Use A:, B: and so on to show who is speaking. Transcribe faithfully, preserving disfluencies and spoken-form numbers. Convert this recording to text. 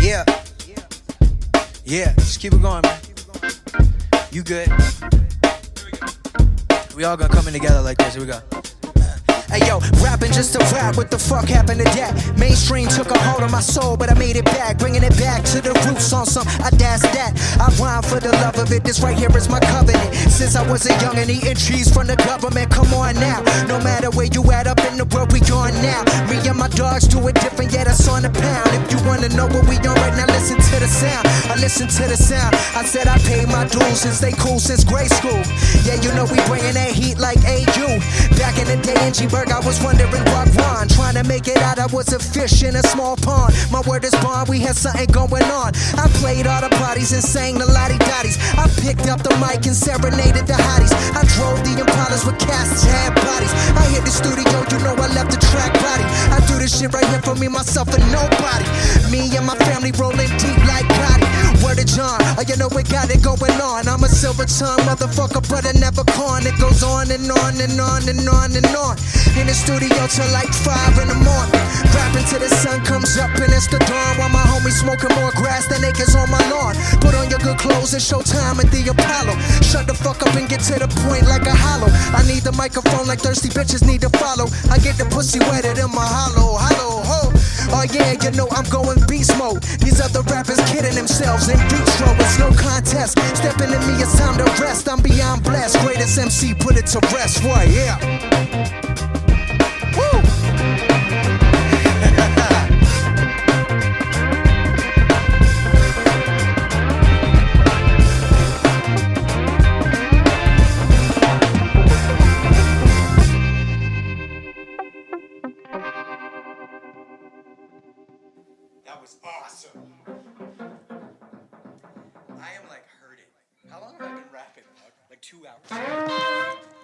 A: Yeah. Yeah, just keep it going, man. You good. We all gonna come in together like this. Here we go. Hey yo, rapping just to rap, what the fuck happened to that? Mainstream took a hold of my soul, but I made it back, bringing it back to the roots on some audace that. I rhyme for the love of it, this right here is my covenant. Since I was a youngin' eating cheese from the government, come on now. No matter where you at up in the world, we on now. Me and my dogs do it different, yeah, that's on the pound. If you wanna know what we on right now, listen to the sound. I listen to the sound. I said I paid my dues and stay cool since grade school. Yeah, you know we bringing that heat like A U. Back in the day in G-Berg, I was wondering what Ron. Trying to make it out, I was a fish in a small pond. My word is bond, we had something going on. I played all the parties and sang the lottie dotties. I picked up the mic and serenaded the hotties. I drove the Impalas with casts that had bodies. I hit the studio, you know I left the track body. I do this shit right here for me, myself, and nobody. Me and my family rolling deep like Gotti. Word of John, oh, you know we got it going on. I'm a silver tongue motherfucker, but I never con. It goes on and on and on and on and on. In the studio till like five in the morning, rapping till the sun comes up and it's the dawn. While my homies smoking more grass than acres on my lawn. Put on your good clothes and show time at the Apollo. Shut the fuck up and get to the point like a hollow. I need the microphone like thirsty bitches need to follow. I get the pussy wetter than my hollow, hollow, ho. Oh yeah, you know I'm going beast mode. These other rappers kidding themselves in vitro. It's no contest. Stepping to me, it's time to rest. I'm beyond blessed. Greatest M C, put it to rest. What? Yeah. Woo! That was awesome. I am like hurting. How long have I been rapping? Like two hours.